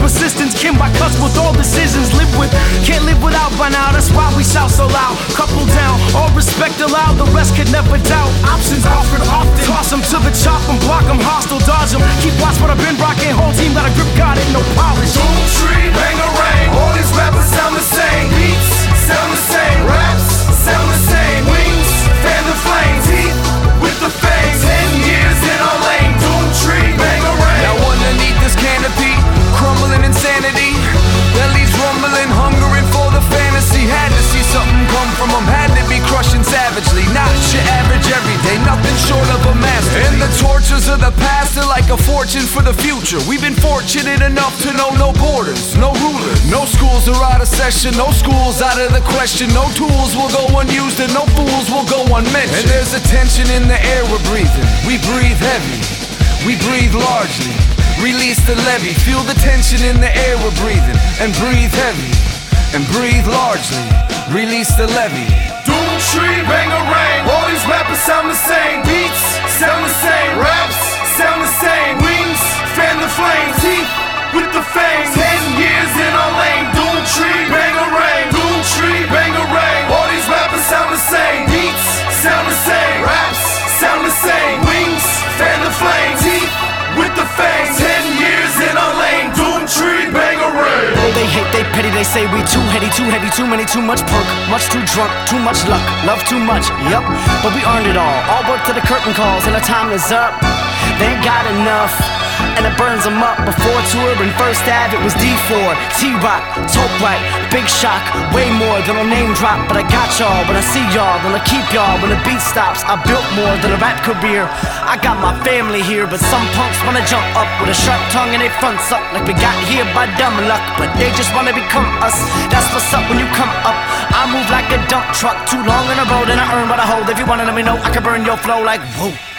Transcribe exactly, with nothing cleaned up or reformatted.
assistance, kin by cuss with all decisions. Live with, can't live without by now, that's why we shout so loud. Couple down, all respect allowed, the rest could never doubt. Options offered often, toss them to the chop and block them, hostile dodge them. Keep watch what I've been rocking, whole team got a grip, got it, no polish. Boom, tree, bangarang, all these rappers sound the same. Beats sound the same, raps sound the same. Wings, fan the flames, teeth with the fangs. Ten years in our lane, doom tree, bangarang. Now underneath this canopy, crumbling insanity that leaves rumbling, hungering for the fantasy. Had to see something come from them, had to be crushing savagely. Not your average everyday, nothing short of a master. And the tortures of the past are like a fortune for the future. We've been fortunate enough to know no borders, no rulers. No schools are out of session, no schools out of the question. No tools will go unused and no fools will go unmentioned. And there's a tension in the air we're breathing. We breathe heavy, we breathe largely. Release the levy, feel the tension in the air we're breathing. And breathe heavy, and breathe largely. Release the levy. Doom tree, bangarang, all these rappers sound the same. Beats sound the same, raps sound the same. Wings, fan the flames, teeth with the fangs. Ten years in our lane, doom tree, bangarang. Doom tree, bangarang, all these rappers sound the same. Beats sound the same, raps sound the same. Wings, fan the flames, teeth with the fangs. Ten years in our lane, doom tree, bangarang. Oh, they hate, they pity, they say we too heady, too heavy, too many, too much perk, much too drunk, too much luck, love too much, yup. But we earned it all, all work to the curtain calls, and the time is up. They ain't got enough, and it burns them up. Before tour and first Ave, it was D four, T-Rock, Toke Right, Big Shock, way more than a name drop. But I got y'all, when I see y'all, then I keep y'all. When the beat stops, I built more than a rap career. I got my family here, but some punks wanna jump up with a sharp tongue and they front suck like we got here by dumb luck. But they just wanna become us, that's what's up when you come up. I move like a dump truck, too long in a road and I earn what I hold. If you wanna let me know, I can burn your flow like whoa.